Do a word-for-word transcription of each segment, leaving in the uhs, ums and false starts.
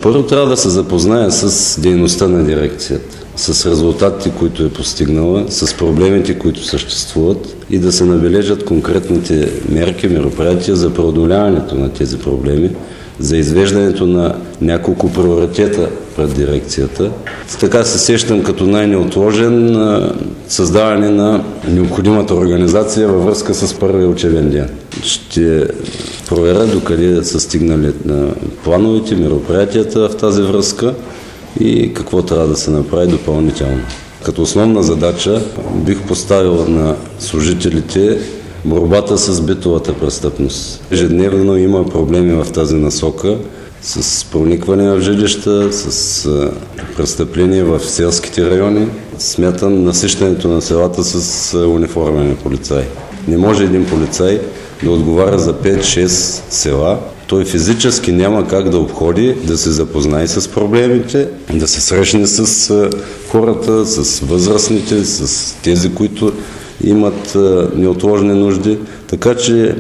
Първо трябва да се запознае с дейността на дирекцията, с резултатите, които е постигнала, с проблемите, които съществуват и да се набележат конкретните мерки, мероприятия за преодоляването на тези проблеми, за извеждането на няколко приоритета пред дирекцията. Така се сещам като най-неотложен създаване на необходимата организация във връзка с първия учебен ден. Ще проверя докъде са стигнали на плановете, мероприятията в тази връзка и какво трябва да се направи допълнително. Като основна задача бих поставил на служителите борбата с битовата престъпност. Ежедневно има проблеми в тази насока с проникване в жилища, с престъпления в селските райони. Смятам насищането на селата с униформени полицаи. Не може един полицай да отговаря за пет-шест села. Той физически няма как да обходи, да се запознае с проблемите, да се срещне с хората, с възрастните, с тези, които имат неотложни нужди. Така че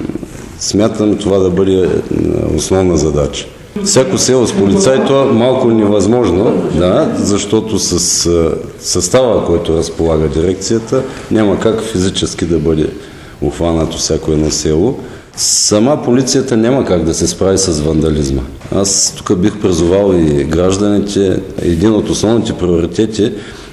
смятам това да бъде основна задача. Всяко село с полицай, това малко невъзможно, да, защото с състава, който разполага дирекцията, няма как физически да бъде обхванато всяко едно село. Сама полицията няма как да се справи с вандализма. Аз тук бих призовал и гражданите. Един от основните приоритети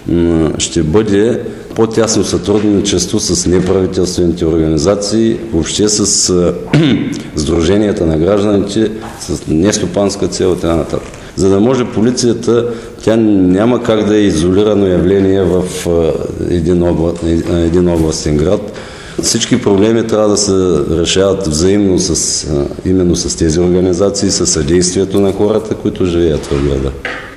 ще бъде по-тясно сътрудничество с неправителствените организации, въобще с сдруженията на гражданите, с нестопанска цел и т.н. За да може полицията, тя няма как да е изолирано явление в един, обла... един областен град. Всички проблеми трябва да се решават взаимно с, именно с тези организации, с съдействието на хората, които живеят в града.